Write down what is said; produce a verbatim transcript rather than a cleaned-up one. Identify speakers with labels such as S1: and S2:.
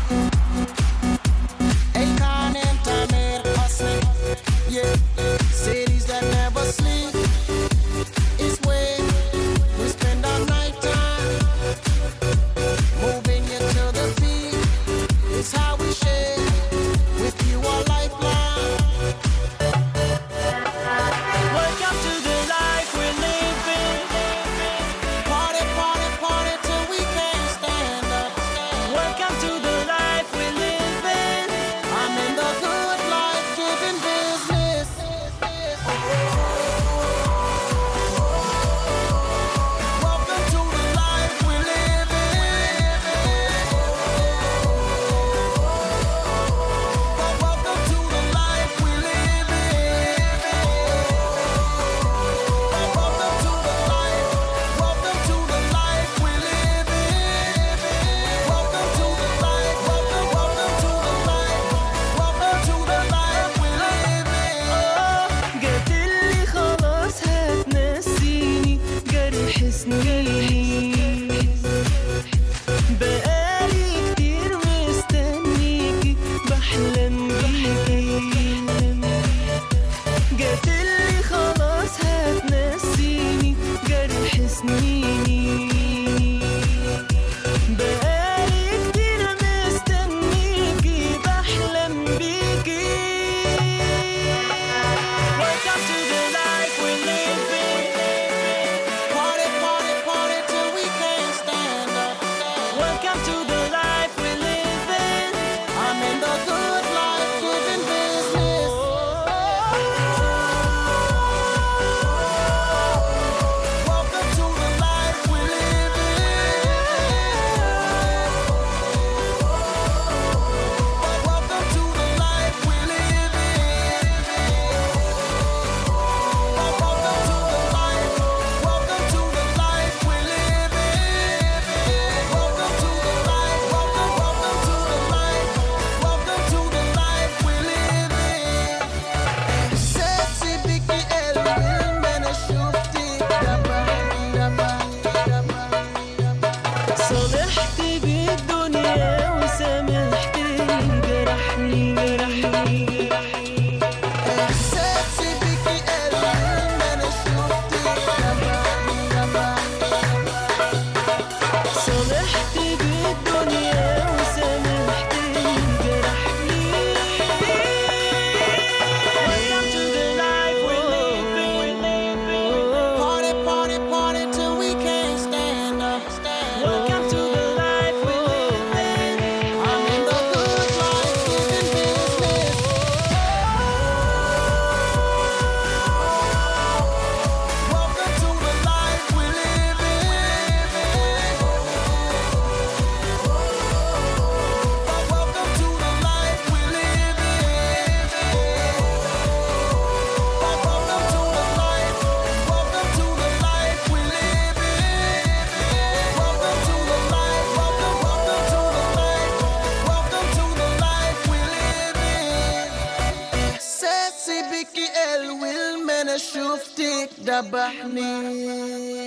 S1: Akon and Tamir hustling, yeah. Cities that never sleep is where we spend our night time. Moving you to the beat is how we share with you our lifeline. Welcome to the life we're living. Party, party, party till we can't stand up. Welcome to the life we're living. I'm in the good life giving business. Welcome to the life we're living. Welcome to the life we're living. Welcome to the life. Welcome to the life we're living. Welcome to the life. Welcome, welcome to the life. Welcome to the life we're living.
S2: قاتلي خلاص هتنسيني جرح سنيني بقالي كتير مستنيكي بحلم بيكي قاتلي خلاص هتنسيني جرح سنيني بقالي كتير مستنيكي بحلم بيكي Welcome to the life we're living.
S1: Party, party, party till we can't stand up.
S2: Welcome to the life we're living.
S1: I'm in the good life giving business. Welcome to the life we're living. Welcome to the life we're living. Welcome to the life. Welcome to the life we're living. Welcome to the life. Welcome, welcome to the life. Welcome to the life we're living. Sexy Vicky Elwin, man, I شفتك دبحني دبحني دبحني.
S2: صالحت بالدنيا وسامحت اللي جرحني جرحني
S1: Sexy Vicky Elwin, man, I شفتك دبحني دبحني.
S2: صالحت بالدنيا وسامحت اللي جرحني Welcome to the life we're living.
S1: Party, party, party till we can't stand up.
S2: Welcome to the life we're living.
S1: I'm in the good life giving business. Welcome to the life we're living. Welcome to the life we're living. Welcome to the life. Welcome to the life we're living. Welcome to the life. Welcome, welcome to the life. Welcome to the life we're living. إحساسي بك الويل ما أنا شفتك دبحني